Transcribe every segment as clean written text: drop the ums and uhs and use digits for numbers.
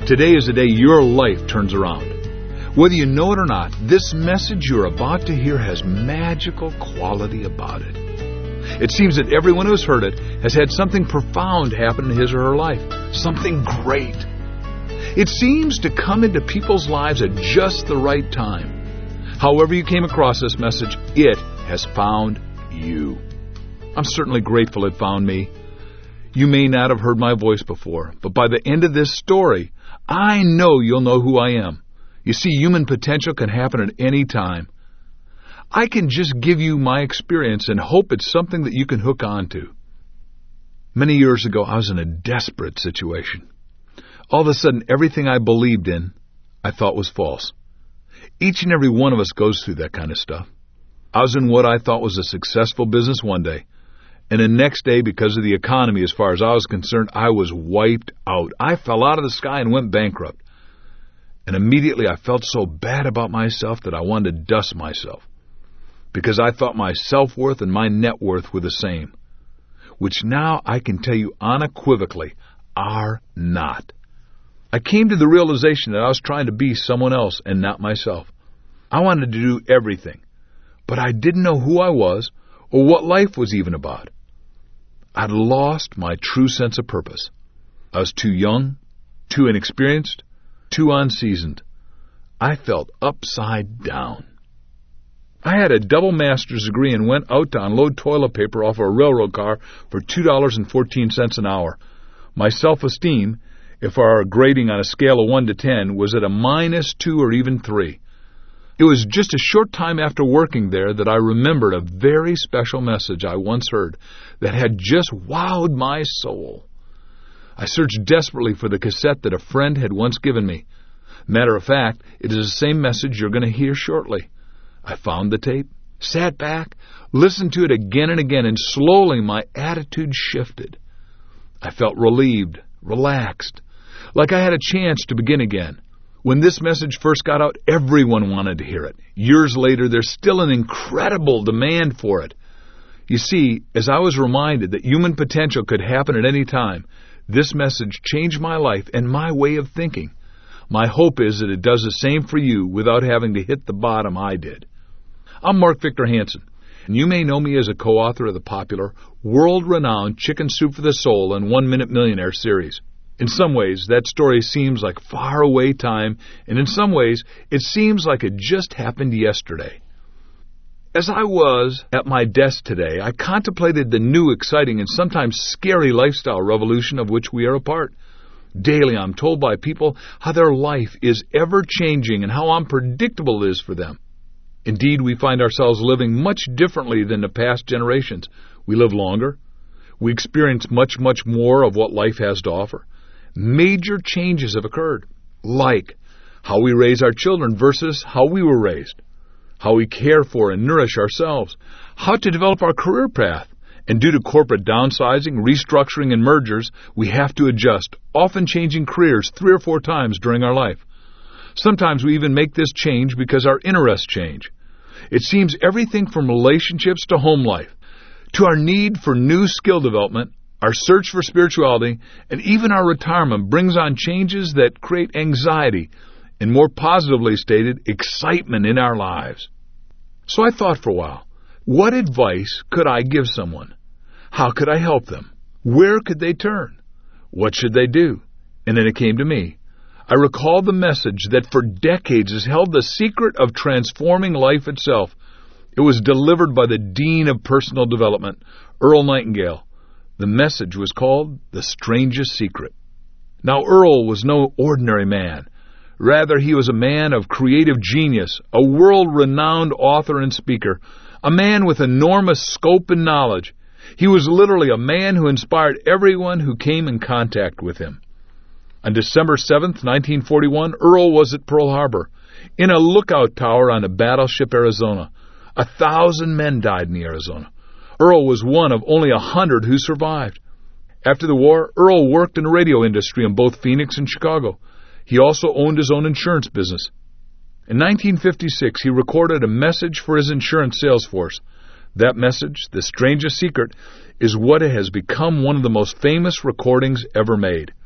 Today is the day your life turns around. Whether you know it or not, this message you're about to hear has magical quality about it. It seems that everyone who has heard it has had something profound happen in his or her life. Something great. It seems to come into people's lives at just the right time. However you came across this message, it has found you. I'm certainly grateful it found me. You may not have heard my voice before, but by the end of this story, I know you'll know who I am. You see, human potential can happen at any time. I can just give you my experience and hope it's something that you can hook on to. Many years ago, I was in a desperate situation. All of a sudden, everything I believed in, I thought was false. Each and every one of us goes through that kind of stuff. I was in what I thought was a successful business one day, and the next day, because of the economy, as far as I was concerned, I was wiped out. I fell out of the sky and went bankrupt. And immediately I felt so bad about myself that I wanted to dust myself, because I thought my self-worth and my net worth were the same, which now I can tell you unequivocally are not. I came to the realization that I was trying to be someone else and not myself. I wanted to do everything, but I didn't know who I was or what life was even about. I'd lost my true sense of purpose. I was too young, too inexperienced, too unseasoned. I felt upside down. I had a double master's degree and went out to unload toilet paper off a railroad car for $2.14 an hour. My self-esteem, if our grading on a scale of 1 to 10, was at a -2 or even 3. It was just a short time after working there that I remembered a very special message I once heard that had just wowed my soul. I searched desperately for the cassette that a friend had once given me. Matter of fact, it is the same message you're going to hear shortly. I found the tape, sat back, listened to it again and again, and slowly my attitude shifted. I felt relieved, relaxed, like I had a chance to begin again. When this message first got out, everyone wanted to hear it. Years later, there's still an incredible demand for it. You see, as I was reminded that human potential could happen at any time, this message changed my life and my way of thinking. My hope is that it does the same for you without having to hit the bottom I did. I'm Mark Victor Hansen, and you may know me as a co-author of the popular, world-renowned Chicken Soup for the Soul and 1 Minute Millionaire series. In some ways, that story seems like far-away time, and in some ways, it seems like it just happened yesterday. As I was at my desk today, I contemplated the new, exciting, and sometimes scary lifestyle revolution of which we are a part. Daily, I'm told by people how their life is ever-changing and how unpredictable it is for them. Indeed, we find ourselves living much differently than the past generations. We live longer. We experience much, much more of what life has to offer. Major changes have occurred, like how we raise our children versus how we were raised, how we care for and nourish ourselves, how to develop our career path, and due to corporate downsizing, restructuring, and mergers, we have to adjust, often changing careers 3 or 4 times during our life. Sometimes we even make this change because our interests change. It seems everything from relationships to home life, to our need for new skill development, our search for spirituality, and even our retirement brings on changes that create anxiety and, more positively stated, excitement in our lives. So I thought for a while, what advice could I give someone? How could I help them? Where could they turn? What should they do? And then it came to me. I recalled the message that for decades has held the secret of transforming life itself. It was delivered by the Dean of Personal Development, Earl Nightingale. The message was called The Strangest Secret. Now, Earl was no ordinary man. Rather, he was a man of creative genius, a world-renowned author and speaker, a man with enormous scope and knowledge. He was literally a man who inspired everyone who came in contact with him. On December 7th, 1941, Earl was at Pearl Harbor, in a lookout tower on a battleship Arizona. 1,000 men died in the Arizona. Earl was one of only 100 who survived. After the war, Earl worked in the radio industry in both Phoenix and Chicago. He also owned his own insurance business. In 1956, he recorded a message for his insurance sales force. That message, The Strangest Secret, is what has become one of the most famous recordings ever made.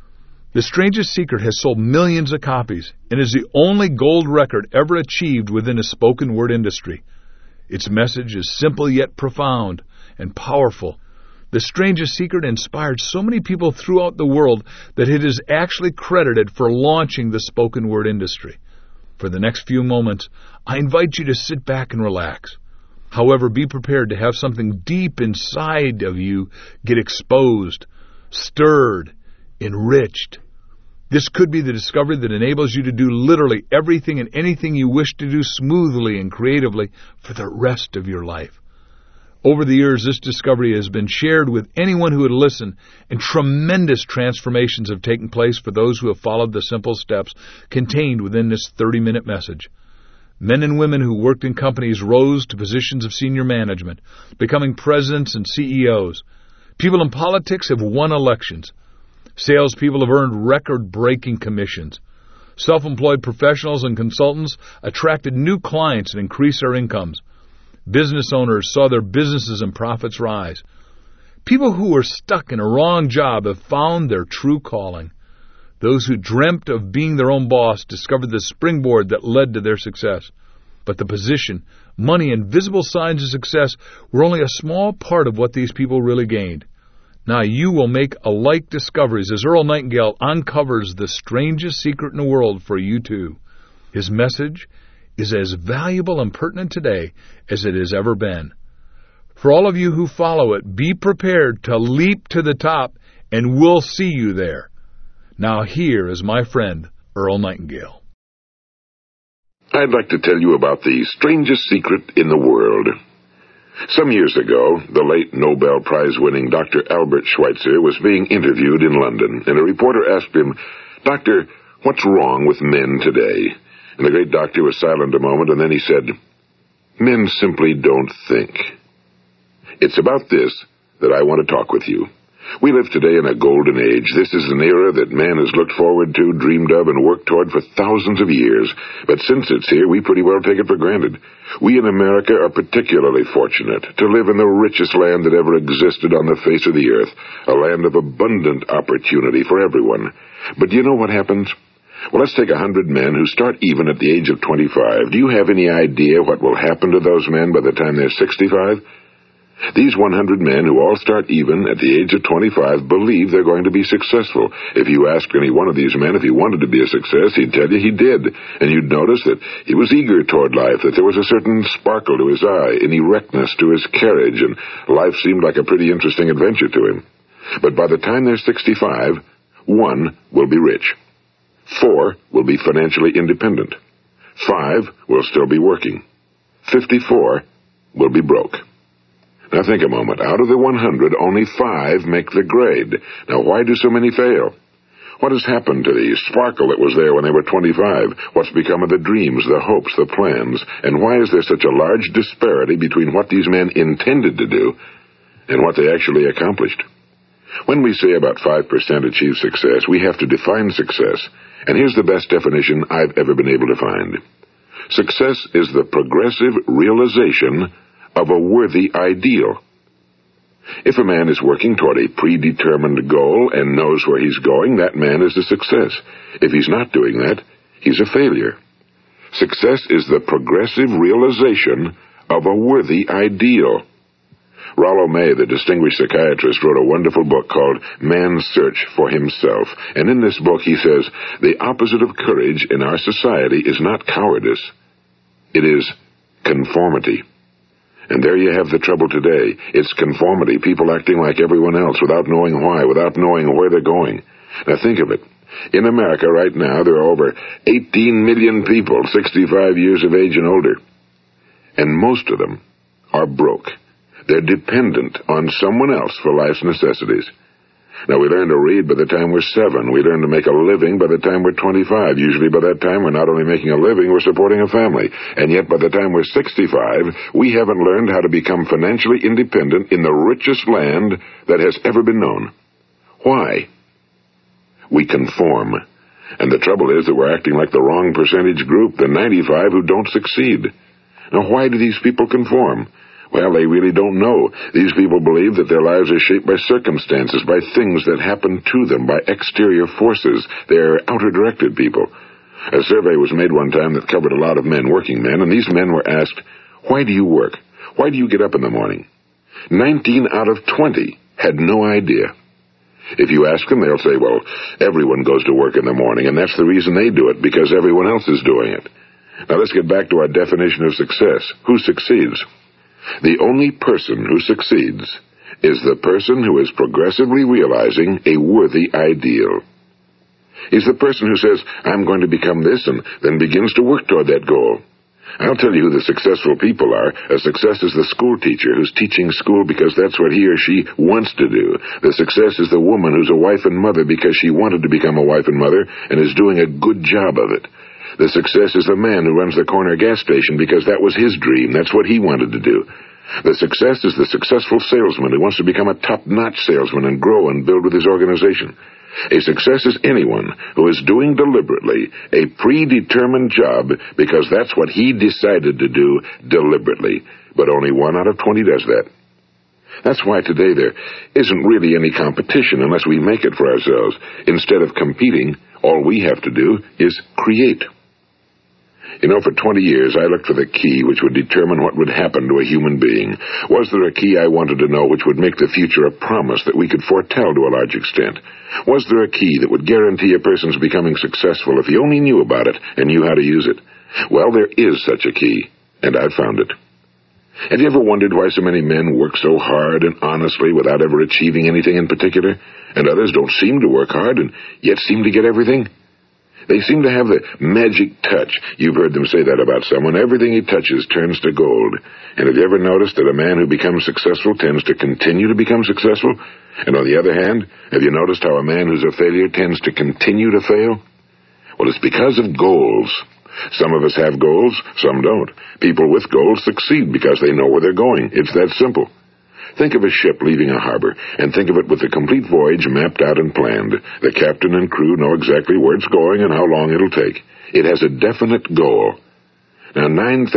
The Strangest Secret has sold millions of copies and is the only gold record ever achieved within the spoken word industry. Its message is simple yet profound and powerful. The Strangest Secret inspired so many people throughout the world that it is actually credited for launching the spoken word industry. For the next few moments, I invite you to sit back and relax. However, be prepared to have something deep inside of you get exposed, stirred, enriched. This could be the discovery that enables you to do literally everything and anything you wish to do smoothly and creatively for the rest of your life. Over the years, this discovery has been shared with anyone who would listen, and tremendous transformations have taken place for those who have followed the simple steps contained within this 30-minute message. Men and women who worked in companies rose to positions of senior management, becoming presidents and CEOs. People in politics have won elections. Salespeople have earned record-breaking commissions. Self-employed professionals and consultants attracted new clients and increased their incomes. Business owners saw their businesses and profits rise. People who were stuck in a wrong job have found their true calling. Those who dreamt of being their own boss discovered the springboard that led to their success. But the position, money, and visible signs of success were only a small part of what these people really gained. Now you will make alike discoveries as Earl Nightingale uncovers the strangest secret in the world for you too. His message is as valuable and pertinent today as it has ever been. For all of you who follow it, be prepared to leap to the top, and we'll see you there. Now here is my friend, Earl Nightingale. I'd like to tell you about the strangest secret in the world. Some years ago, the late Nobel Prize-winning Dr. Albert Schweitzer was being interviewed in London, and a reporter asked him, "Doctor, what's wrong with men today?" And the great doctor was silent a moment, and then he said, "Men simply don't think." It's about this that I want to talk with you. We live today in a golden age. This is an era that man has looked forward to, dreamed of, and worked toward for thousands of years. But since it's here, we pretty well take it for granted. We in America are particularly fortunate to live in the richest land that ever existed on the face of the earth, a land of abundant opportunity for everyone. But do you know what happens? Well, let's take 100 men who start even at the age of 25. Do you have any idea what will happen to those men by the time they're 65? These 100 men who all start even at the age of 25 believe they're going to be successful. If you asked any one of these men if he wanted to be a success, he'd tell you he did. And you'd notice that he was eager toward life, that there was a certain sparkle to his eye, an erectness to his carriage, and life seemed like a pretty interesting adventure to him. But by the time they're 65, 1 will be rich. 4 will be financially independent. 5 will still be working. 54 will be broke. Now think a moment. Out of the 100, only 5 make the grade. Now why do so many fail? What has happened to the sparkle that was there when they were 25? What's become of the dreams, the hopes, the plans? And why is there such a large disparity between what these men intended to do and what they actually accomplished? When we say about 5% achieve success, we have to define success. And here's the best definition I've ever been able to find. Success is the progressive realization of a worthy ideal. If a man is working toward a predetermined goal and knows where he's going, that man is a success. If he's not doing that, he's a failure. Success is the progressive realization of a worthy ideal. Rollo May, the distinguished psychiatrist, wrote a wonderful book called Man's Search for Himself. And in this book he says, the opposite of courage in our society is not cowardice. It is conformity. And there you have the trouble today. It's conformity, people acting like everyone else without knowing why, without knowing where they're going. Now think of it. In America right now, there are over 18 million people 65 years of age and older. And most of them are broke. They're dependent on someone else for life's necessities. Now, we learn to read by the time we're 7. We learn to make a living by the time we're 25. Usually by that time, we're not only making a living, we're supporting a family. And yet by the time we're 65, we haven't learned how to become financially independent in the richest land that has ever been known. Why? We conform. And the trouble is that we're acting like the wrong percentage group, the 95 who don't succeed. Now, why do these people conform? Well, they really don't know. These people believe that their lives are shaped by circumstances, by things that happen to them, by exterior forces. They're outer-directed people. A survey was made one time that covered a lot of men, working men, and these men were asked, "Why do you work? Why do you get up in the morning?" 19 out of 20 had no idea. If you ask them, they'll say, well, everyone goes to work in the morning, and that's the reason they do it, because everyone else is doing it. Now let's get back to our definition of success. Who succeeds? The only person who succeeds is the person who is progressively realizing a worthy ideal. He's the person who says, I'm going to become this, and then begins to work toward that goal. I'll tell you who the successful people are. A success is the school teacher who's teaching school because that's what he or she wants to do. The success is the woman who's a wife and mother because she wanted to become a wife and mother and is doing a good job of it. The success is the man who runs the corner gas station because that was his dream. That's what he wanted to do. The success is the successful salesman who wants to become a top-notch salesman and grow and build with his organization. A success is anyone who is doing deliberately a predetermined job because that's what he decided to do deliberately. But only 1 out of 20 does that. That's why today there isn't really any competition unless we make it for ourselves. Instead of competing, all we have to do is create. You know, for 20 years, I looked for the key which would determine what would happen to a human being. Was there a key I wanted to know which would make the future a promise that we could foretell to a large extent? Was there a key that would guarantee a person's becoming successful if he only knew about it and knew how to use it? Well, there is such a key, and I've found it. Have you ever wondered why so many men work so hard and honestly without ever achieving anything in particular, and others don't seem to work hard and yet seem to get everything? They seem to have the magic touch. You've heard them say that about someone. Everything he touches turns to gold. And have you ever noticed that a man who becomes successful tends to continue to become successful? And on the other hand, have you noticed how a man who's a failure tends to continue to fail? Well, it's because of goals. Some of us have goals, some don't. People with goals succeed because they know where they're going. It's that simple. Think of a ship leaving a harbor, and think of it with the complete voyage mapped out and planned. The captain and crew know exactly where it's going and how long it'll take. It has a definite goal. Now,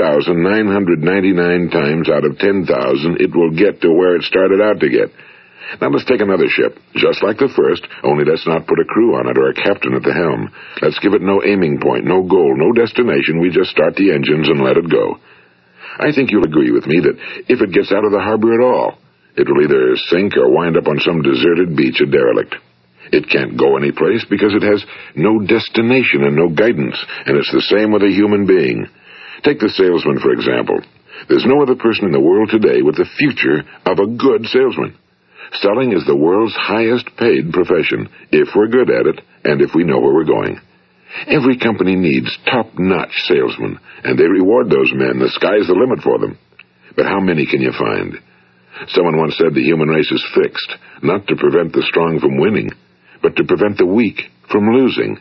9,999 times out of 10,000, it will get to where it started out to get. Now, let's take another ship, just like the first, only let's not put a crew on it or a captain at the helm. Let's give it no aiming point, no goal, no destination. We just start the engines and let it go. I think you'll agree with me that if it gets out of the harbor at all, it will either sink or wind up on some deserted beach, a derelict. It can't go anyplace because it has no destination and no guidance, and it's the same with a human being. Take the salesman, for example. There's no other person in the world today with the future of a good salesman. Selling is the world's highest-paid profession, if we're good at it and if we know where we're going. Every company needs top-notch salesmen, and they reward those men. The sky's the limit for them. But how many can you find? Someone once said the human race is fixed, not to prevent the strong from winning, but to prevent the weak from losing.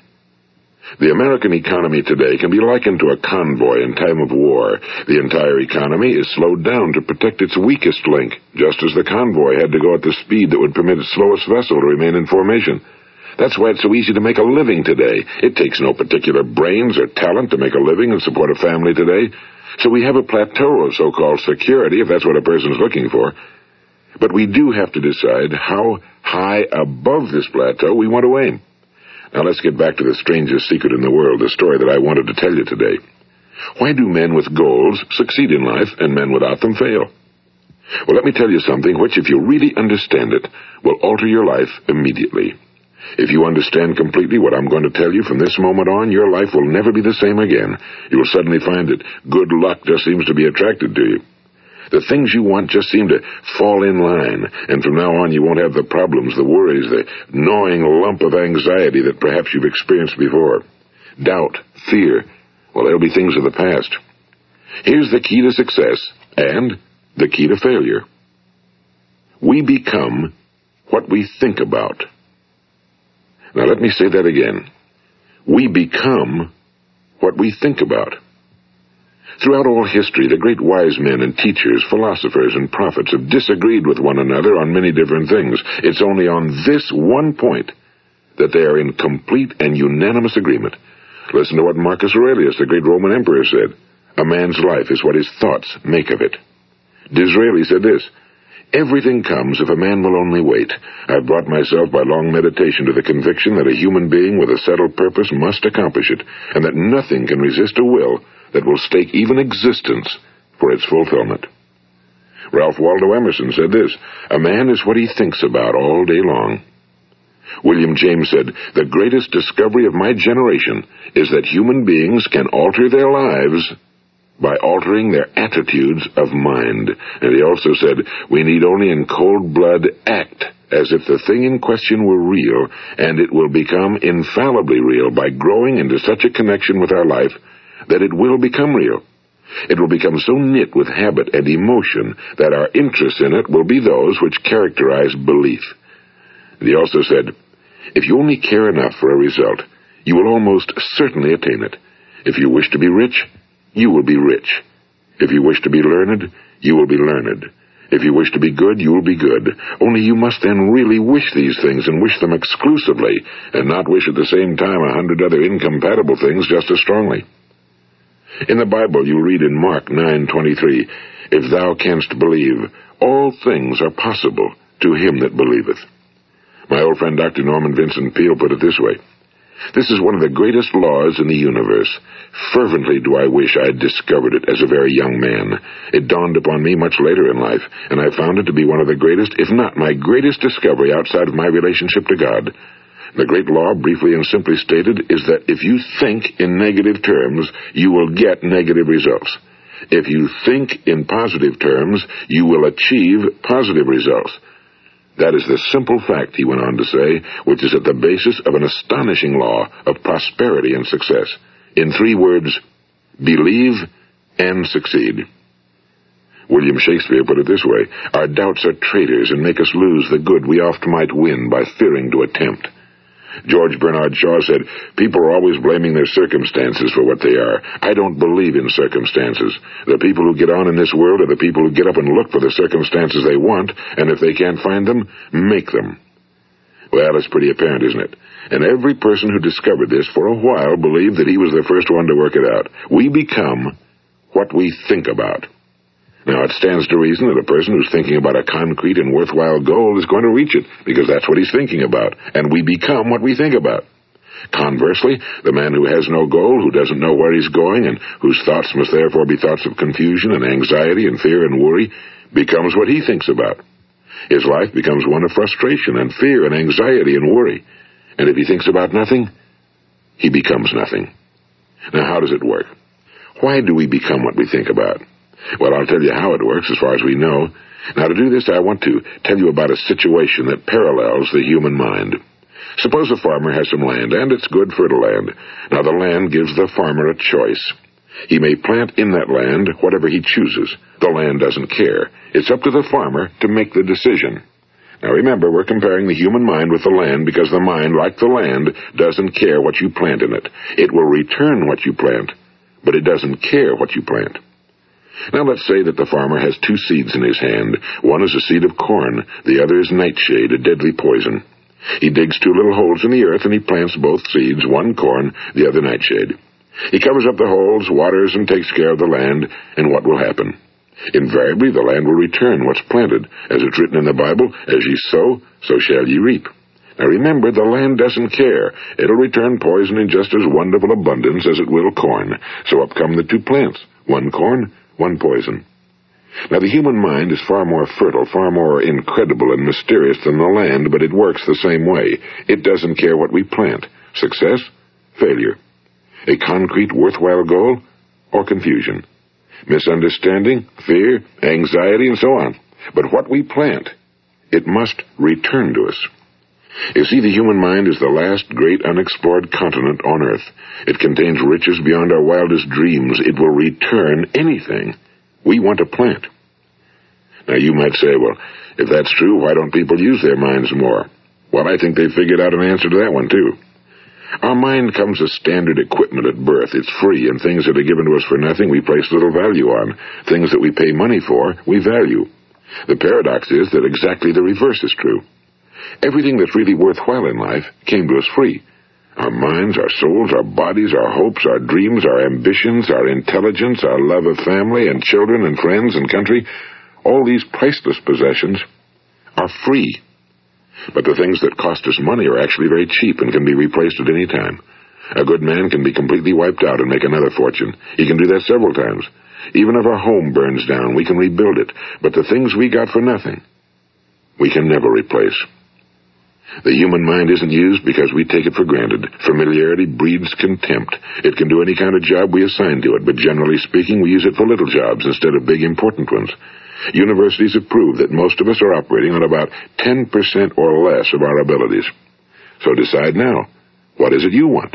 The American economy today can be likened to a convoy in time of war. The entire economy is slowed down to protect its weakest link, just as the convoy had to go at the speed that would permit its slowest vessel to remain in formation. That's why it's so easy to make a living today. It takes no particular brains or talent to make a living and support a family today. So we have a plateau of so-called security, if that's what a person's looking for. But we do have to decide how high above this plateau we want to aim. Now let's get back to the strangest secret in the world, the story that I wanted to tell you today. Why do men with goals succeed in life and men without them fail? Well, let me tell you something which, if you really understand it, will alter your life immediately. If you understand completely what I'm going to tell you from this moment on, your life will never be the same again. You will suddenly find that good luck just seems to be attracted to you. The things you want just seem to fall in line, and from now on you won't have the problems, the worries, the gnawing lump of anxiety that perhaps you've experienced before. Doubt, fear, well, they'll be things of the past. Here's the key to success and the key to failure. We become what we think about. Now let me say that again. We become what we think about. Throughout all history, the great wise men and teachers, philosophers and prophets have disagreed with one another on many different things. It's only on this one point that they are in complete and unanimous agreement. Listen to what Marcus Aurelius, the great Roman emperor, said. A man's life is what his thoughts make of it. Disraeli said this, "Everything comes if a man will only wait. I've brought myself by long meditation to the conviction that a human being with a settled purpose must accomplish it, and that nothing can resist a will that will stake even existence for its fulfillment." Ralph Waldo Emerson said this, "A man is what he thinks about all day long." William James said, "The greatest discovery of my generation is that human beings can alter their lives by altering their attitudes of mind." And he also said, "We need only in cold blood act as if the thing in question were real, and it will become infallibly real by growing into such a connection with our life that it will become real. It will become so knit with habit and emotion that our interest in it will be those which characterize belief." And he also said, "If you only care enough for a result, you will almost certainly attain it. If you wish to be rich, you will be rich. If you wish to be learned, you will be learned. If you wish to be good, you will be good. Only you must then really wish these things, and wish them exclusively, and not wish at the same time 100 other incompatible things just as strongly." In the Bible, you read in Mark 9:23, "If thou canst believe, all things are possible to him that believeth." My old friend Dr. Norman Vincent Peale put it this way, "This is one of the greatest laws in the universe. Fervently do I wish I had discovered it as a very young man. It dawned upon me much later in life, and I found it to be one of the greatest, if not my greatest discovery outside of my relationship to God. The great law, briefly and simply stated, is that if you think in negative terms, you will get negative results. If you think in positive terms, you will achieve positive results. That is the simple fact," he went on to say, "which is at the basis of an astonishing law of prosperity and success. In 3 words, believe and succeed." William Shakespeare put it this way, "Our doubts are traitors and make us lose the good we oft might win by fearing to attempt." George Bernard Shaw said, "People are always blaming their circumstances for what they are. I don't believe in circumstances. The people who get on in this world are the people who get up and look for the circumstances they want, and if they can't find them, make them." Well, it's pretty apparent, isn't it? And every person who discovered this for a while believed that he was the first one to work it out. We become what we think about. Now, it stands to reason that a person who's thinking about a concrete and worthwhile goal is going to reach it, because that's what he's thinking about, and we become what we think about. Conversely, the man who has no goal, who doesn't know where he's going, and whose thoughts must therefore be thoughts of confusion and anxiety and fear and worry, becomes what he thinks about. His life becomes one of frustration and fear and anxiety and worry. And if he thinks about nothing, he becomes nothing. Now, how does it work? Why do we become what we think about? Well, I'll tell you how it works as far as we know. Now, to do this, I want to tell you about a situation that parallels the human mind. Suppose a farmer has some land, and it's good fertile land. Now, the land gives the farmer a choice. He may plant in that land whatever he chooses. The land doesn't care. It's up to the farmer to make the decision. Now, remember, we're comparing the human mind with the land because the mind, like the land, doesn't care what you plant in it. It will return what you plant, but it doesn't care what you plant. Now, let's say that the farmer has 2 seeds in his hand. One is a seed of corn. The other is nightshade, a deadly poison. He digs 2 little holes in the earth, and he plants both seeds, one corn, the other nightshade. He covers up the holes, waters, and takes care of the land, and what will happen? Invariably, the land will return what's planted. As it's written in the Bible, as ye sow, so shall ye reap. Now remember, the land doesn't care. It'll return poison in just as wonderful abundance as it will corn. So up come the 2 plants, one corn, one poison. Now, the human mind is far more fertile, far more incredible and mysterious than the land, but it works the same way. It doesn't care what we plant. Success, failure. A concrete, worthwhile goal, or confusion. Misunderstanding, fear, anxiety, and so on. But what we plant, it must return to us. You see, the human mind is the last great unexplored continent on Earth. It contains riches beyond our wildest dreams. It will return anything we want to plant. Now, you might say, well, if that's true, why don't people use their minds more? Well, I think they've figured out an answer to that one, too. Our mind comes as standard equipment at birth. It's free, and things that are given to us for nothing we place little value on. Things that we pay money for, we value. The paradox is that exactly the reverse is true. Everything that's really worthwhile in life came to us free. Our minds, our souls, our bodies, our hopes, our dreams, our ambitions, our intelligence, our love of family and children and friends and country, All these priceless possessions are free. But the things that cost us money are actually very cheap and can be replaced at any time. A good man can be completely wiped out and make another fortune. He can do that several times. Even if our home burns down, we can rebuild it. But the things we got for nothing, we can never replace. The human mind isn't used because we take it for granted. Familiarity breeds contempt. It can do any kind of job we assign to it, but generally speaking, we use it for little jobs instead of big, important ones. Universities have proved that most of us are operating on about 10% or less of our abilities. So decide now, what is it you want?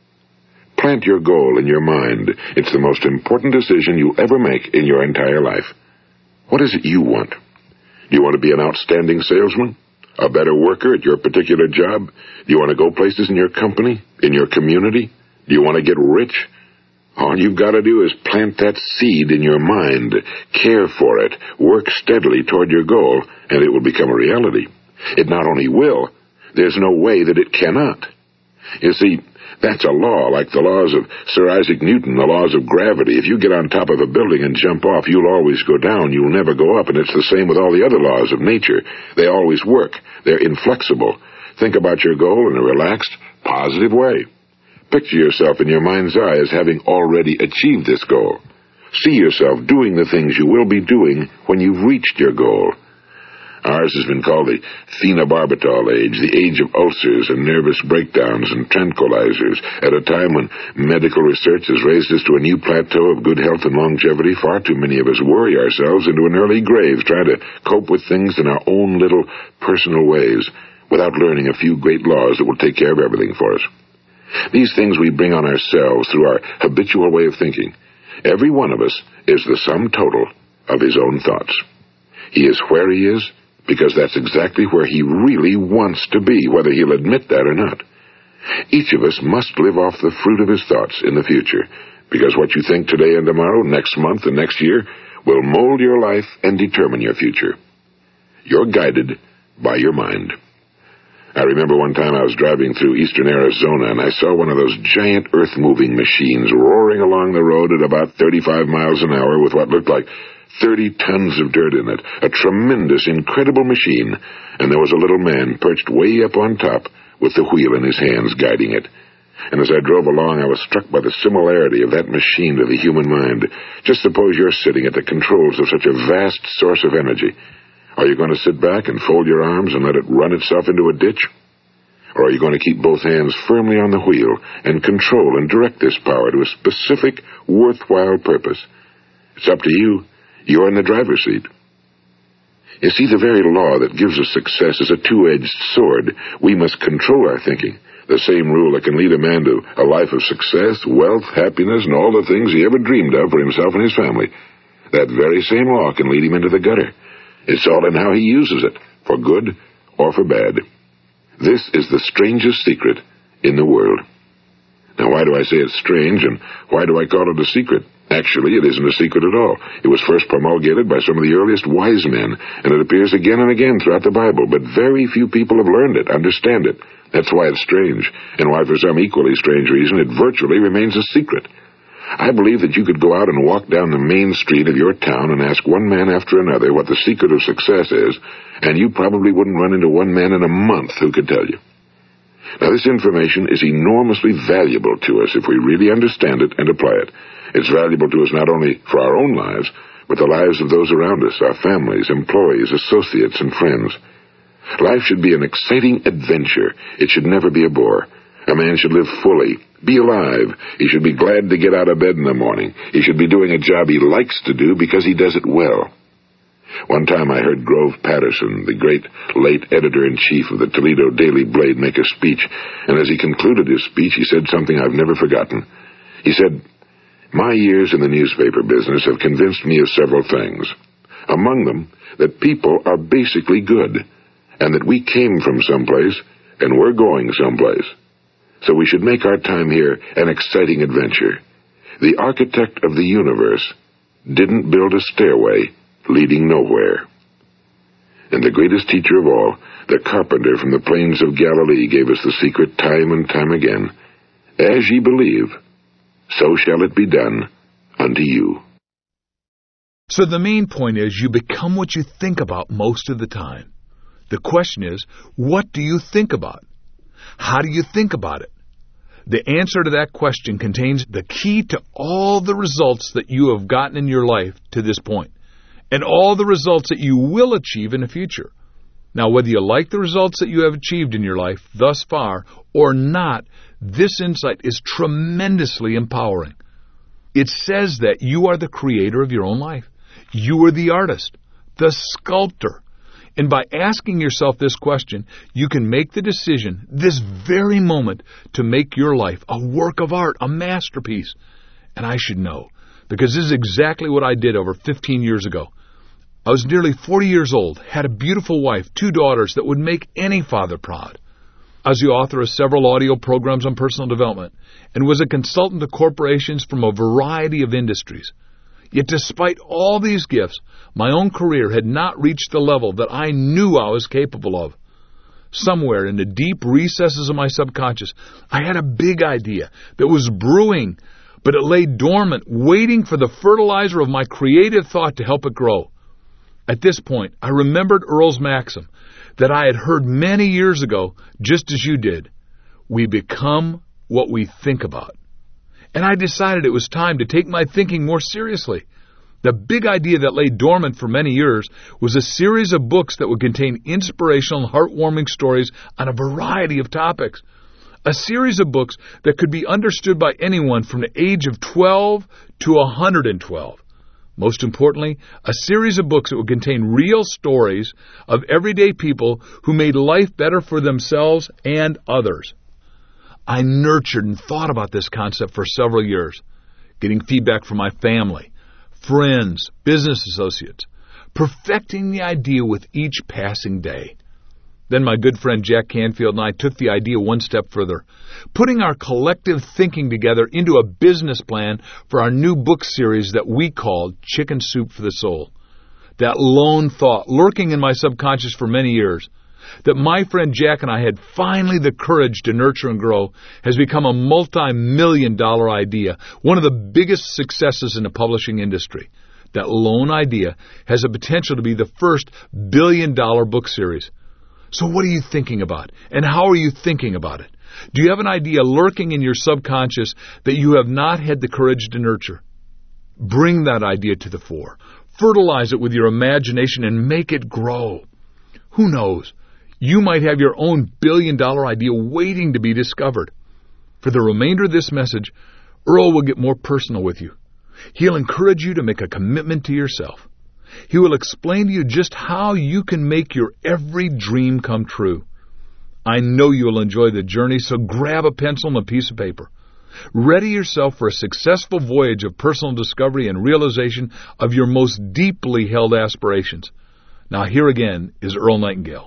Plant your goal in your mind. It's the most important decision you'll ever make in your entire life. What is it you want? Do you want to be an outstanding salesman? A better worker at your particular job? Do you want to go places in your company? In your community? Do you want to get rich? All you've got to do is plant that seed in your mind, care for it, work steadily toward your goal, and it will become a reality. It not only will, there's no way that it cannot. You see, that's a law, like the laws of Sir Isaac Newton, the laws of gravity. If you get on top of a building and jump off, you'll always go down. You'll never go up, and it's the same with all the other laws of nature. They always work. They're inflexible. Think about your goal in a relaxed, positive way. Picture yourself in your mind's eye as having already achieved this goal. See yourself doing the things you will be doing when you've reached your goal. Ours has been called the phenobarbital age, the age of ulcers and nervous breakdowns and tranquilizers. At a time when medical research has raised us to a new plateau of good health and longevity, far too many of us worry ourselves into an early grave trying to cope with things in our own little personal ways without learning a few great laws that will take care of everything for us. These things we bring on ourselves through our habitual way of thinking. Every one of us is the sum total of his own thoughts. He is where he is because that's exactly where he really wants to be, whether he'll admit that or not. Each of us must live off the fruit of his thoughts in the future, because what you think today and tomorrow, next month and next year, will mold your life and determine your future. You're guided by your mind. I remember one time I was driving through eastern Arizona, and I saw one of those giant earth-moving machines roaring along the road at about 35 miles an hour with what looked like 30 tons of dirt in it. A tremendous, incredible machine, and there was a little man perched way up on top with the wheel in his hands guiding it. And as I drove along, I was struck by the similarity of that machine to the human mind. Just suppose you're sitting at the controls of such a vast source of energy. Are you going to sit back and fold your arms and let it run itself into a ditch? Or are you going to keep both hands firmly on the wheel and control and direct this power to a specific, worthwhile purpose? It's up to you. You're in the driver's seat. You see, the very law that gives us success is a two-edged sword. We must control our thinking. The same rule that can lead a man to a life of success, wealth, happiness, and all the things he ever dreamed of for himself and his family. That very same law can lead him into the gutter. It's all in how he uses it, for good or for bad. This is the strangest secret in the world. Now, why do I say it's strange, and why do I call it a secret? Actually, it isn't a secret at all. It was first promulgated by some of the earliest wise men, and it appears again and again throughout the Bible, but very few people have learned it, understand it. That's why it's strange, and why for some equally strange reason it virtually remains a secret. I believe that you could go out and walk down the main street of your town and ask one man after another what the secret of success is, and you probably wouldn't run into one man in a month who could tell you. Now, this information is enormously valuable to us if we really understand it and apply it. It's valuable to us not only for our own lives, but the lives of those around us, our families, employees, associates, and friends. Life should be an exciting adventure. It should never be a bore. A man should live fully, be alive. He should be glad to get out of bed in the morning. He should be doing a job he likes to do because he does it well. One time I heard Grove Patterson, the great late editor-in-chief of the Toledo Daily Blade, make a speech, and as he concluded his speech, he said something I've never forgotten. He said, "My years in the newspaper business have convinced me of several things. Among them, that people are basically good, and that we came from someplace, and we're going someplace. So we should make our time here an exciting adventure. The architect of the universe didn't build a stairway leading nowhere." And the greatest teacher of all, the carpenter from the plains of Galilee, gave us the secret time and time again. As ye believe, so shall it be done unto you. So the main point is you become what you think about most of the time. The question is, what do you think about? How do you think about it? The answer to that question contains the key to all the results that you have gotten in your life to this point, and all the results that you will achieve in the future. Now, whether you like the results that you have achieved in your life thus far or not, this insight is tremendously empowering. It says that you are the creator of your own life. You are the artist, the sculptor. And by asking yourself this question, you can make the decision this very moment to make your life a work of art, a masterpiece. And I should know, because this is exactly what I did over 15 years ago. I was nearly 40 years old, had a beautiful wife, 2 daughters that would make any father proud. I was the author of several audio programs on personal development and was a consultant to corporations from a variety of industries. Yet despite all these gifts, my own career had not reached the level that I knew I was capable of. Somewhere in the deep recesses of my subconscious, I had a big idea that was brewing, but it lay dormant, waiting for the fertilizer of my creative thought to help it grow. At this point, I remembered Earl's maxim that I had heard many years ago, just as you did. We become what we think about. And I decided it was time to take my thinking more seriously. The big idea that lay dormant for many years was a series of books that would contain inspirational, heartwarming stories on a variety of topics. A series of books that could be understood by anyone from the age of 12 to 112. Most importantly, a series of books that would contain real stories of everyday people who made life better for themselves and others. I nurtured and thought about this concept for several years, getting feedback from my family, friends, business associates, perfecting the idea with each passing day. Then my good friend Jack Canfield and I took the idea one step further, putting our collective thinking together into a business plan for our new book series that we called Chicken Soup for the Soul. That lone thought lurking in my subconscious for many years, that my friend Jack and I had finally the courage to nurture and grow, has become a multi-million-dollar idea, one of the biggest successes in the publishing industry. That lone idea has the potential to be the first billion-dollar book series. So what are you thinking about, and how are you thinking about it? Do you have an idea lurking in your subconscious that you have not had the courage to nurture? Bring that idea to the fore. Fertilize it with your imagination and make it grow. Who knows? You might have your own billion-dollar idea waiting to be discovered. For the remainder of this message, Earl will get more personal with you. He'll encourage you to make a commitment to yourself. He will explain to you just how you can make your every dream come true. I know you'll enjoy the journey, so grab a pencil and a piece of paper. Ready yourself for a successful voyage of personal discovery and realization of your most deeply held aspirations. Now here again is Earl Nightingale.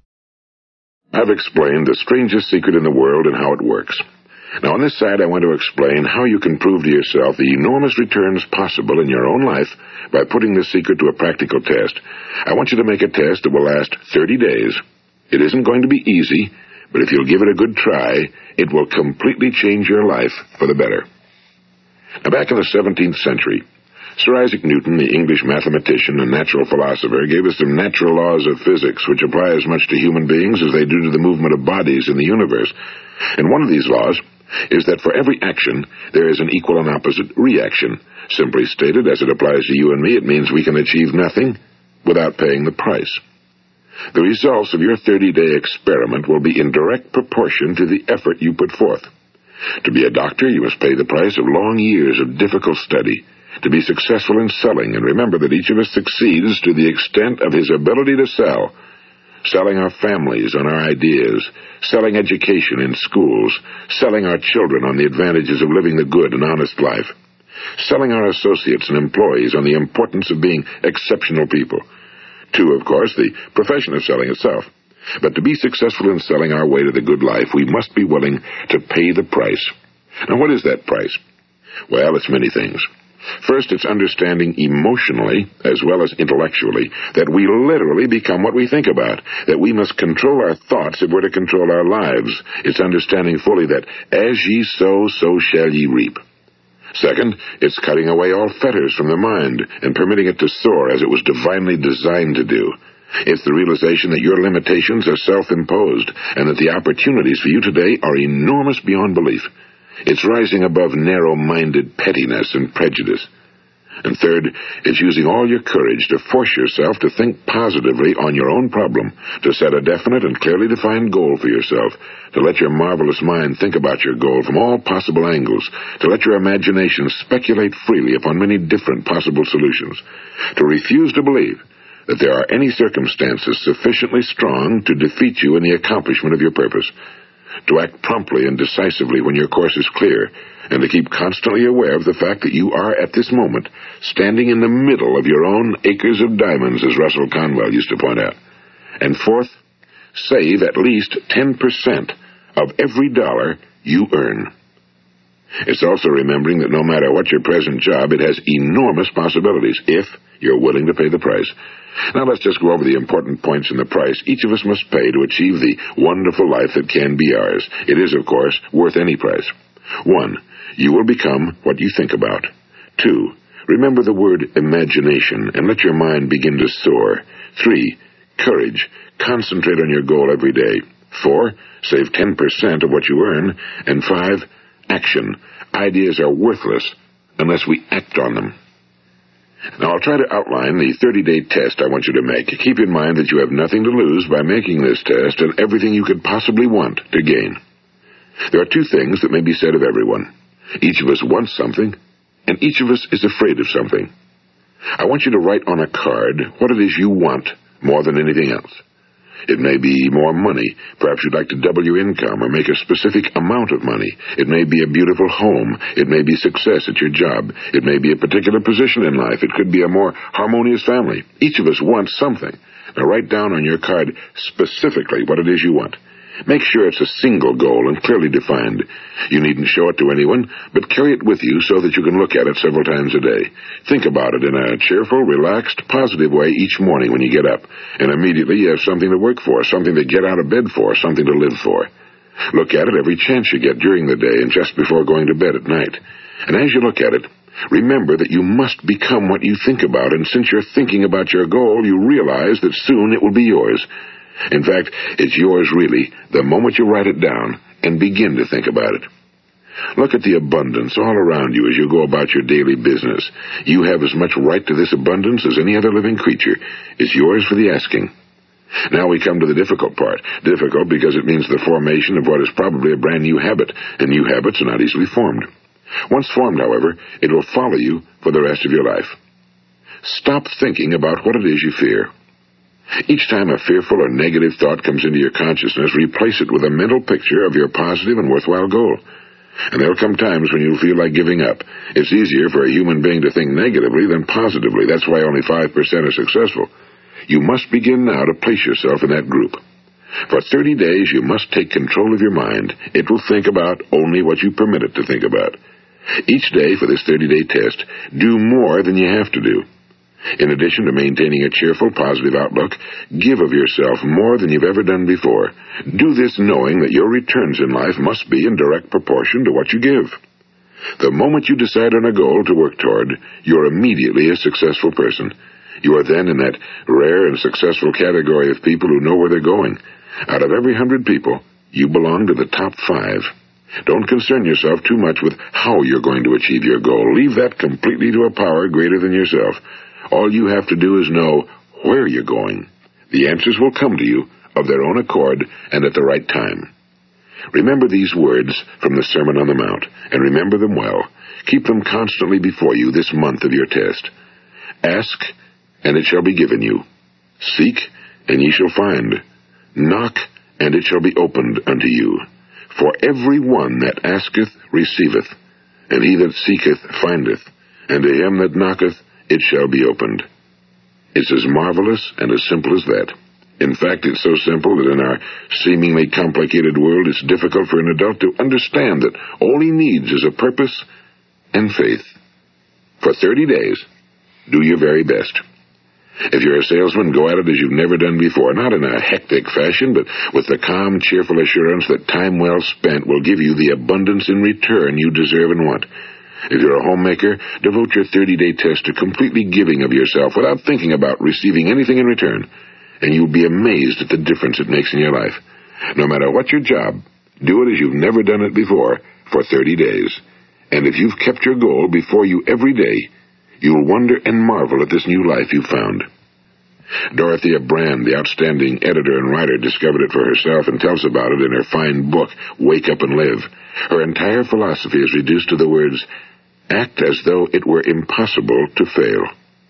I've explained the strangest secret in the world and how it works. Now on this side, I want to explain how you can prove to yourself the enormous returns possible in your own life by putting this secret to a practical test. I want you to make a test that will last 30 days. It isn't going to be easy, but if you'll give it a good try, it will completely change your life for the better. Now back in the 17th century, Sir Isaac Newton, the English mathematician and natural philosopher, gave us some natural laws of physics which apply as much to human beings as they do to the movement of bodies in the universe. And one of these laws is that for every action, there is an equal and opposite reaction. Simply stated, as it applies to you and me, it means we can achieve nothing without paying the price. The results of your 30-day experiment will be in direct proportion to the effort you put forth. To be a doctor, you must pay the price of long years of difficult study. To be successful in selling, and remember that each of us succeeds to the extent of his ability to sell. Selling our families on our ideas, selling education in schools, selling our children on the advantages of living the good and honest life, selling our associates and employees on the importance of being exceptional people. To, of course, the profession of selling itself. But to be successful in selling our way to the good life, we must be willing to pay the price. Now, what is that price? Well, it's many things. First, it's understanding emotionally, as well as intellectually, that we literally become what we think about, that we must control our thoughts if we're to control our lives. It's understanding fully that as ye sow, so shall ye reap. Second, it's cutting away all fetters from the mind and permitting it to soar as it was divinely designed to do. It's the realization that your limitations are self-imposed and that the opportunities for you today are enormous beyond belief. It's rising above narrow-minded pettiness and prejudice. And third, it's using all your courage to force yourself to think positively on your own problem, to set a definite and clearly defined goal for yourself, to let your marvelous mind think about your goal from all possible angles, to let your imagination speculate freely upon many different possible solutions, to refuse to believe that there are any circumstances sufficiently strong to defeat you in the accomplishment of your purpose, to act promptly and decisively when your course is clear, and to keep constantly aware of the fact that you are, at this moment, standing in the middle of your own acres of diamonds, as Russell Conwell used to point out. And fourth, save at least 10% of every dollar you earn. It's also remembering that no matter what your present job, it has enormous possibilities, if you're willing to pay the price. Now let's just go over the important points in the price each of us must pay to achieve the wonderful life that can be ours. It is, of course, worth any price. 1. You will become what you think about. 2. Remember the word imagination and let your mind begin to soar. 3. Courage. Concentrate on your goal every day. 4. Save 10% of what you earn. And 5. Action. Ideas are worthless unless we act on them. Now, I'll try to outline the 30-day test I want you to make. Keep in mind that you have nothing to lose by making this test and everything you could possibly want to gain. There are 2 things that may be said of everyone. Each of us wants something, and each of us is afraid of something. I want you to write on a card what it is you want more than anything else. It may be more money. Perhaps you'd like to double your income or make a specific amount of money. It may be a beautiful home. It may be success at your job. It may be a particular position in life. It could be a more harmonious family. Each of us wants something. Now write down on your card specifically what it is you want. Make sure it's a single goal and clearly defined. You needn't show it to anyone, but carry it with you so that you can look at it several times a day. Think about it in a cheerful, relaxed, positive way each morning when you get up, and immediately you have something to work for, something to get out of bed for, something to live for. Look at it every chance you get during the day and just before going to bed at night. And as you look at it, remember that you must become what you think about, and since you're thinking about your goal, you realize that soon it will be yours. In fact, it's yours really the moment you write it down and begin to think about it. Look at the abundance all around you as you go about your daily business. You have as much right to this abundance as any other living creature. It's yours for the asking. Now we come to the difficult part. Difficult because it means the formation of what is probably a brand new habit, and new habits are not easily formed. Once formed, however, it will follow you for the rest of your life. Stop thinking about what it is you fear. Each time a fearful or negative thought comes into your consciousness, replace it with a mental picture of your positive and worthwhile goal. And there'll come times when you'll feel like giving up. It's easier for a human being to think negatively than positively. That's why only 5% are successful. You must begin now to place yourself in that group. For 30 days, you must take control of your mind. It will think about only what you permit it to think about. Each day for this 30-day test, do more than you have to do. In addition to maintaining a cheerful, positive outlook, give of yourself more than you've ever done before. Do this knowing that your returns in life must be in direct proportion to what you give. The moment you decide on a goal to work toward, you're immediately a successful person. You are then in that rare and successful category of people who know where they're going. Out of every 100 people, you belong to the top 5. Don't concern yourself too much with how you're going to achieve your goal. Leave that completely to a power greater than yourself. All you have to do is know where you're going. The answers will come to you of their own accord and at the right time. Remember these words from the Sermon on the Mount, and remember them well. Keep them constantly before you this month of your test. Ask, and it shall be given you. Seek, and ye shall find. Knock, and it shall be opened unto you. For every one that asketh receiveth, and he that seeketh findeth, and to him that knocketh it shall be opened. It's as marvelous and as simple as that. In fact, it's so simple that in our seemingly complicated world, it's difficult for an adult to understand that all he needs is a purpose and faith. For 30 days, do your very best. If you're a salesman, go at it as you've never done before, not in a hectic fashion, but with the calm, cheerful assurance that time well spent will give you the abundance in return you deserve and want. If you're a homemaker, devote your 30-day test to completely giving of yourself without thinking about receiving anything in return, and you'll be amazed at the difference it makes in your life. No matter what your job, do it as you've never done it before for 30 days. And if you've kept your goal before you every day, you'll wonder and marvel at this new life you've found. Dorothea Brand, the outstanding editor and writer, discovered it for herself and tells about it in her fine book, Wake Up and Live. Her entire philosophy is reduced to the words, act as though it were impossible to fail.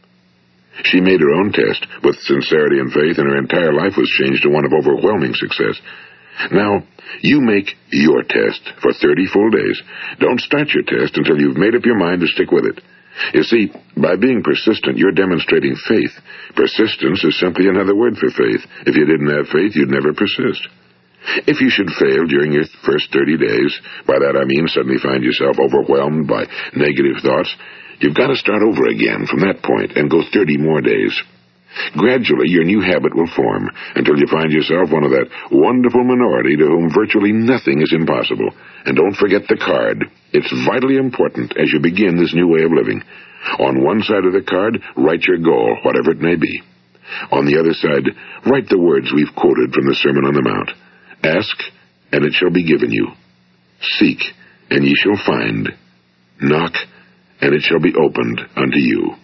She made her own test with sincerity and faith, and her entire life was changed to one of overwhelming success. Now, you make your test for 30 full days. Don't start your test until you've made up your mind to stick with it. You see, by being persistent, you're demonstrating faith. Persistence is simply another word for faith. If you didn't have faith, you'd never persist. If you should fail during your first 30 days, by that I mean suddenly find yourself overwhelmed by negative thoughts, you've got to start over again from that point and go 30 more days. Gradually, your new habit will form until you find yourself one of that wonderful minority to whom virtually nothing is impossible. And don't forget the card. It's vitally important as you begin this new way of living. On one side of the card, write your goal, whatever it may be. On the other side, write the words we've quoted from the Sermon on the Mount. Ask, and it shall be given you. Seek, and ye shall find. Knock, and it shall be opened unto you.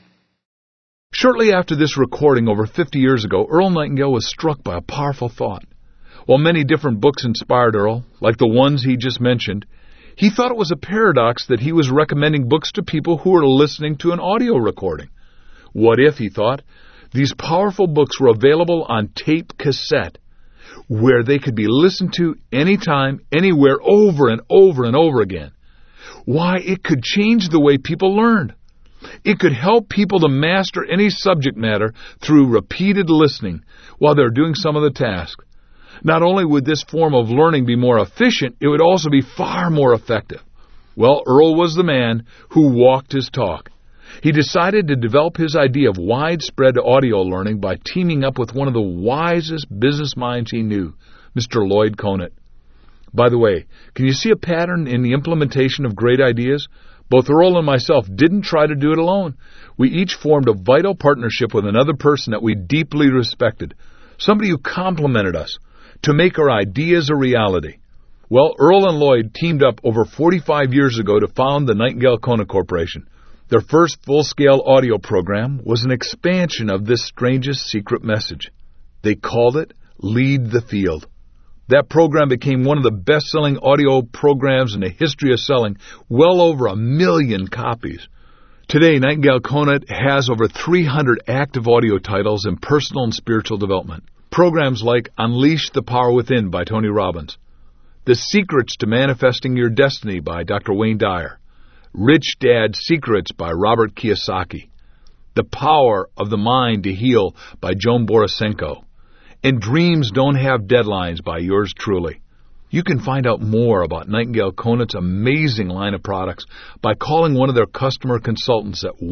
Shortly after this recording over 50 years ago, Earl Nightingale was struck by a powerful thought. While many different books inspired Earl, like the ones he just mentioned, he thought it was a paradox that he was recommending books to people who were listening to an audio recording. What if, he thought, these powerful books were available on tape cassette, where they could be listened to anytime, anywhere, over and over and over again? Why, it could change the way people learned. It could help people to master any subject matter through repeated listening while they're doing some of the tasks. Not only would this form of learning be more efficient, it would also be far more effective. Well, Earl was the man who walked his talk. He decided to develop his idea of widespread audio learning by teaming up with one of the wisest business minds he knew, Mr. Lloyd Conant. By the way, can you see a pattern in the implementation of great ideas? Both Earl and myself didn't try to do it alone. We each formed a vital partnership with another person that we deeply respected, somebody who complimented us, to make our ideas a reality. Well, Earl and Lloyd teamed up over 45 years ago to found the Nightingale Conant Corporation. Their first full-scale audio program was an expansion of this strangest secret message. They called it Lead the Field. That program became one of the best-selling audio programs in the history of selling, well over 1 million copies. Today, Nightingale Conant has over 300 active audio titles in personal and spiritual development. Programs like Unleash the Power Within by Tony Robbins, The Secrets to Manifesting Your Destiny by Dr. Wayne Dyer, Rich Dad Secrets by Robert Kiyosaki, The Power of the Mind to Heal by Joan Borisenko, and Dreams Don't Have Deadlines by yours truly. You can find out more about Nightingale Conant's amazing line of products by calling one of their customer consultants at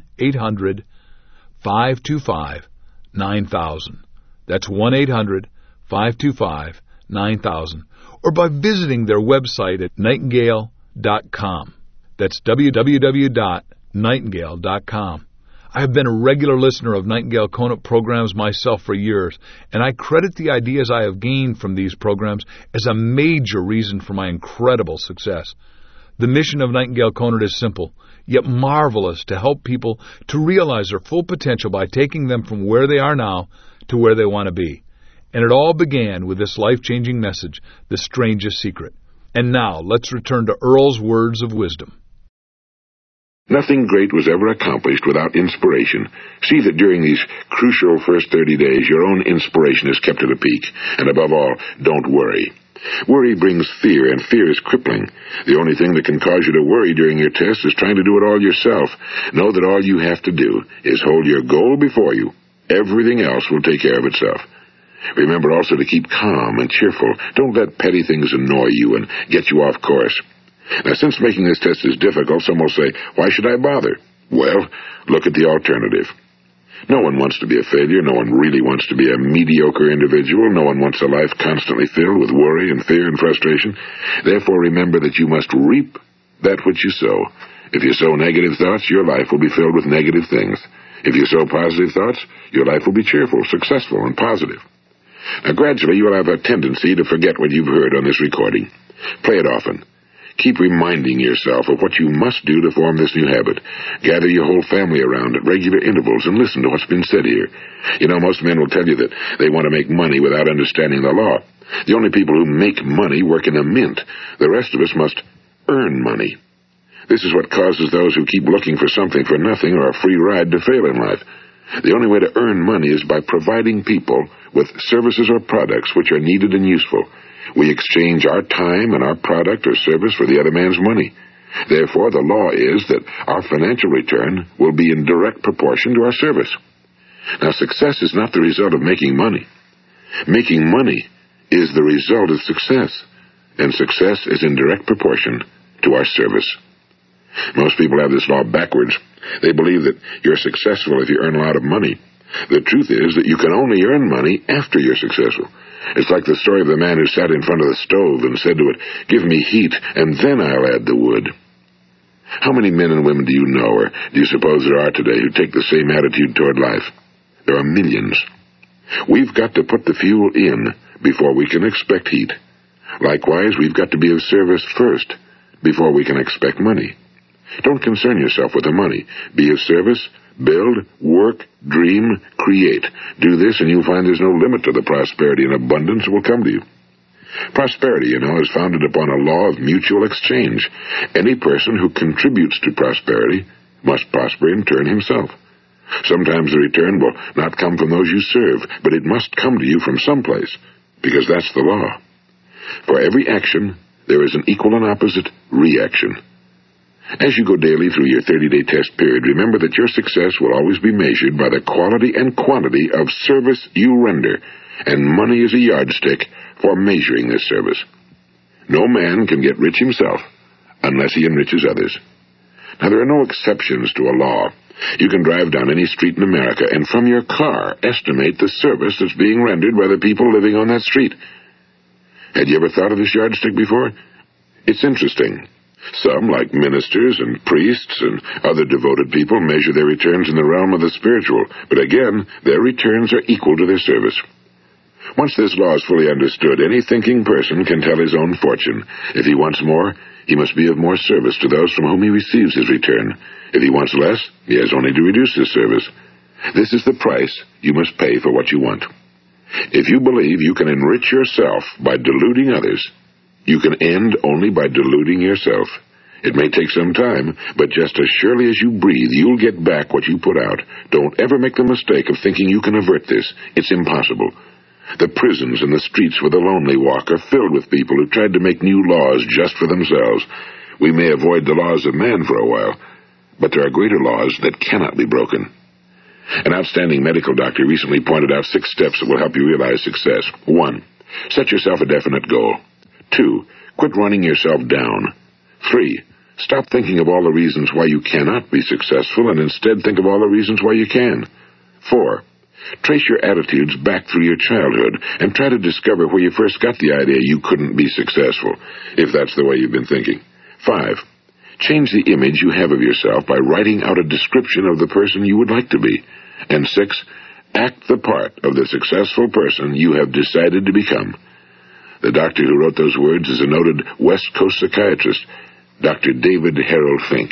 1-800-525-9000. That's 1-800-525-9000. Or by visiting their website at nightingale.com. That's www.nightingale.com. I have been a regular listener of Nightingale Conant programs myself for years, and I credit the ideas I have gained from these programs as a major reason for my incredible success. The mission of Nightingale Conant is simple, yet marvelous, to help people to realize their full potential by taking them from where they are now to where they want to be. And it all began with this life-changing message, The Strangest Secret. And now, let's return to Earl's words of wisdom. Nothing great was ever accomplished without inspiration. See that during these crucial first 30 days, your own inspiration is kept at a peak. And above all, don't worry. Worry brings fear, and fear is crippling. The only thing that can cause you to worry during your test is trying to do it all yourself. Know that all you have to do is hold your goal before you. Everything else will take care of itself. Remember also to keep calm and cheerful. Don't let petty things annoy you and get you off course. Now, since making this test is difficult, some will say, why should I bother? Well, look at the alternative. No one wants to be a failure. No one really wants to be a mediocre individual. No one wants a life constantly filled with worry and fear and frustration. Therefore, remember that you must reap that which you sow. If you sow negative thoughts, your life will be filled with negative things. If you sow positive thoughts, your life will be cheerful, successful, and positive. Now, gradually, you will have a tendency to forget what you've heard on this recording. Play it often. Keep reminding yourself of what you must do to form this new habit. Gather your whole family around at regular intervals and listen to what's been said here. You know, most men will tell you that they want to make money without understanding the law. The only people who make money work in a mint. The rest of us must earn money. This is what causes those who keep looking for something for nothing or a free ride to fail in life. The only way to earn money is by providing people with services or products which are needed and useful. We exchange our time and our product or service for the other man's money. Therefore, the law is that our financial return will be in direct proportion to our service. Now, success is not the result of making money. Making money is the result of success, and success is in direct proportion to our service. Most people have this law backwards. They believe that you're successful if you earn a lot of money. The truth is that you can only earn money after you're successful. It's like the story of the man who sat in front of the stove and said to it, "Give me heat, and then I'll add the wood." How many men and women do you know, or do you suppose there are today, who take the same attitude toward life? There are millions. We've got to put the fuel in before we can expect heat. Likewise, we've got to be of service first before we can expect money. Don't concern yourself with the money. Be of service, build, work, dream, create. Do this, and you'll find there's no limit to the prosperity and abundance that will come to you. Prosperity, you know, is founded upon a law of mutual exchange. Any person who contributes to prosperity must prosper in turn himself. Sometimes the return will not come from those you serve, but it must come to you from someplace, because that's the law. For every action, there is an equal and opposite reaction. As you go daily through your 30-day test period, remember that your success will always be measured by the quality and quantity of service you render, and money is a yardstick for measuring this service. No man can get rich himself unless he enriches others. Now, there are no exceptions to a law. You can drive down any street in America and from your car estimate the service that's being rendered by the people living on that street. Had you ever thought of this yardstick before? It's interesting. Some, like ministers and priests and other devoted people, measure their returns in the realm of the spiritual, but again, their returns are equal to their service. Once this law is fully understood, any thinking person can tell his own fortune. If he wants more, he must be of more service to those from whom he receives his return. If he wants less, he has only to reduce his service. This is the price you must pay for what you want. If you believe you can enrich yourself by deluding others, you can end only by deluding yourself. It may take some time, but just as surely as you breathe, you'll get back what you put out. Don't ever make the mistake of thinking you can avert this. It's impossible. The prisons and the streets where the lonely walk are filled with people who tried to make new laws just for themselves. We may avoid the laws of man for a while, but there are greater laws that cannot be broken. An outstanding medical doctor recently pointed out 6 steps that will help you realize success. 1. Set yourself a definite goal. 2. Quit running yourself down. 3. Stop thinking of all the reasons why you cannot be successful and instead think of all the reasons why you can. 4. Trace your attitudes back through your childhood and try to discover where you first got the idea you couldn't be successful, if that's the way you've been thinking. 5. Change the image you have of yourself by writing out a description of the person you would like to be. And 6. Act the part of the successful person you have decided to become. The doctor who wrote those words is a noted West Coast psychiatrist, Dr. David Harold Fink.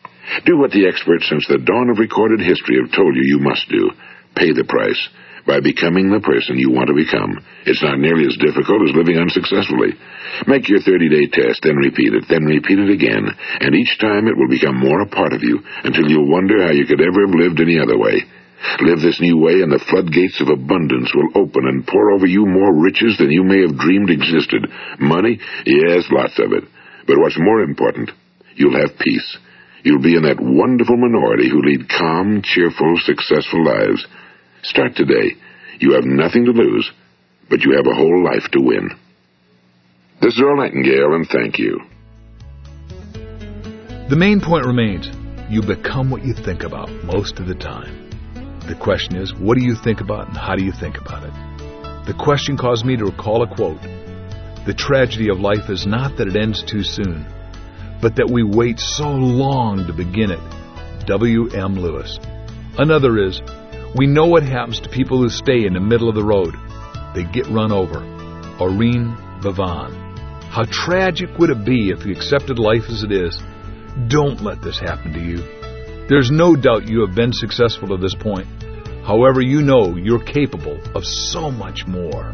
Do what the experts since the dawn of recorded history have told you you must do. Pay the price by becoming the person you want to become. It's not nearly as difficult as living unsuccessfully. Make your 30-day test, then repeat it again, and each time it will become more a part of you until you'll wonder how you could ever have lived any other way. Live this new way, and the floodgates of abundance will open and pour over you more riches than you may have dreamed existed. Money? Yes, lots of it. But what's more important, you'll have peace. You'll be in that wonderful minority who lead calm, cheerful, successful lives. Start today. You have nothing to lose, but you have a whole life to win. This is Earl Nightingale, and thank you. The main point remains, you become what you think about most of the time. The question is, what do you think about and how do you think about it? The question caused me to recall a quote. The tragedy of life is not that it ends too soon, but but that we wait so long to begin it. W.M. Lewis. Another is, we know what happens to people who stay in the middle of the road. They get run over. Aurene Bavon. How tragic would it be if you accepted life as it is? Don't let this happen to you. There's no doubt you have been successful to this point. However, you know you're capable of so much more.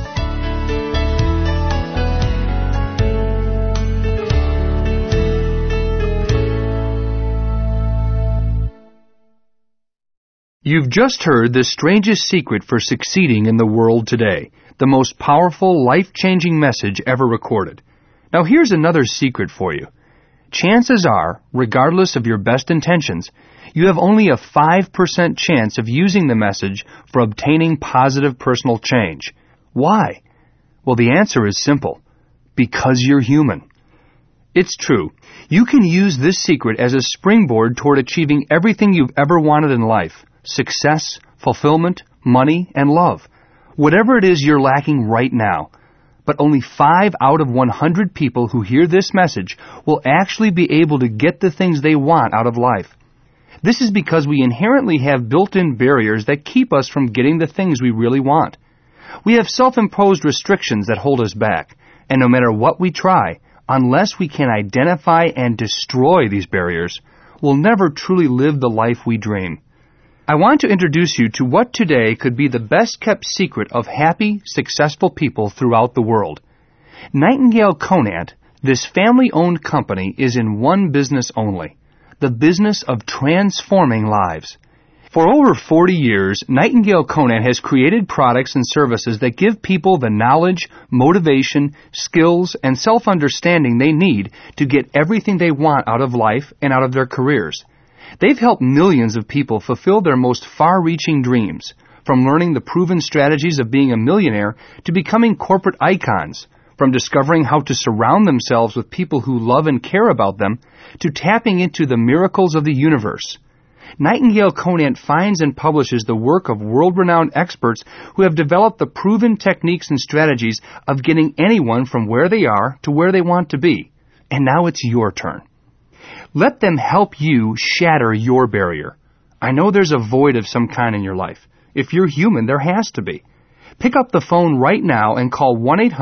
You've just heard the strangest secret for succeeding in the world today, the most powerful, life-changing message ever recorded. Now here's another secret for you. Chances are, regardless of your best intentions, you have only a 5% chance of using the message for obtaining positive personal change. Why? Well, the answer is simple. Because you're human. It's true. You can use this secret as a springboard toward achieving everything you've ever wanted in life. Success, fulfillment, money, and love. Whatever it is you're lacking right now. But only 5 out of 100 people who hear this message will actually be able to get the things they want out of life. This is because we inherently have built-in barriers that keep us from getting the things we really want. We have self-imposed restrictions that hold us back, and no matter what we try, unless we can identify and destroy these barriers, we'll never truly live the life we dream. I want to introduce you to what today could be the best-kept secret of happy, successful people throughout the world. Nightingale Conant, this family-owned company, is in one business only, the business of transforming lives. For over 40 years, Nightingale Conant has created products and services that give people the knowledge, motivation, skills, and self-understanding they need to get everything they want out of life and out of their careers. They've helped millions of people fulfill their most far-reaching dreams, from learning the proven strategies of being a millionaire to becoming corporate icons, from discovering how to surround themselves with people who love and care about them, to tapping into the miracles of the universe. Nightingale Conant finds and publishes the work of world-renowned experts who have developed the proven techniques and strategies of getting anyone from where they are to where they want to be. And now it's your turn. Let them help you shatter your barrier. I know there's a void of some kind in your life. If you're human, there has to be. Pick up the phone right now and call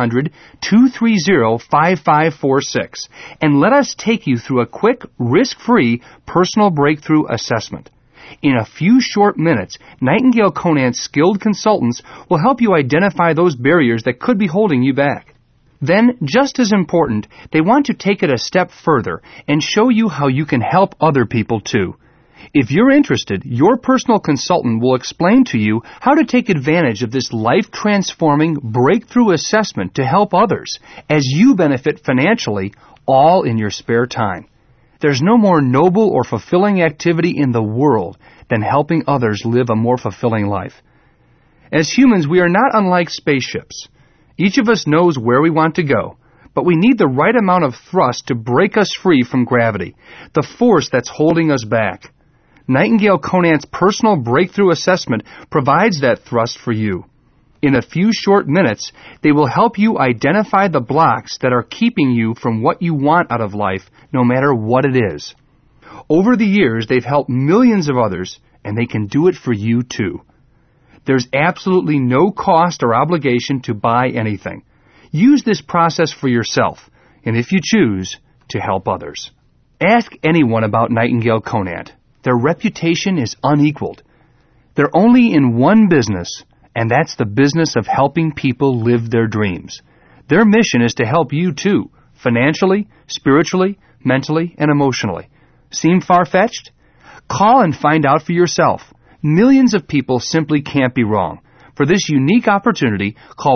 1-800-230-5546 and let us take you through a quick, risk-free personal breakthrough assessment. In a few short minutes, Nightingale Conant's skilled consultants will help you identify those barriers that could be holding you back. Then, just as important, they want to take it a step further and show you how you can help other people too. If you're interested, your personal consultant will explain to you how to take advantage of this life-transforming breakthrough assessment to help others as you benefit financially, all in your spare time. There's no more noble or fulfilling activity in the world than helping others live a more fulfilling life. As humans, we are not unlike spaceships. Each of us knows where we want to go, but we need the right amount of thrust to break us free from gravity, the force that's holding us back. Nightingale Conant's personal breakthrough assessment provides that thrust for you. In a few short minutes, they will help you identify the blocks that are keeping you from what you want out of life, no matter what it is. Over the years, they've helped millions of others, and they can do it for you too. There's absolutely no cost or obligation to buy anything. Use this process for yourself, and if you choose, to help others. Ask anyone about Nightingale Conant. Their reputation is unequaled. They're only in one business, and that's the business of helping people live their dreams. Their mission is to help you too, financially, spiritually, mentally, and emotionally. Seem far-fetched? Call and find out for yourself. Millions of people simply can't be wrong. For this unique opportunity, call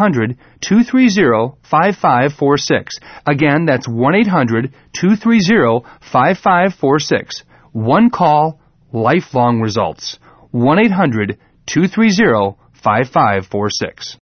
1-800-230-5546. Again, that's 1-800-230-5546. One call, lifelong results. 1-800-230-5546.